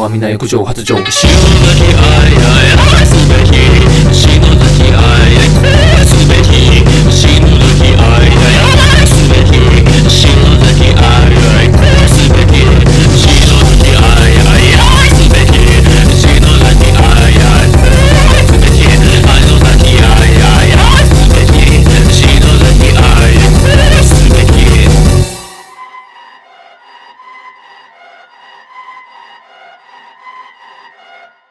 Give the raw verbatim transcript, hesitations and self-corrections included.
は皆浴場発情。 篠崎愛愛すべき篠崎愛愛すべき篠崎愛愛すべき篠崎愛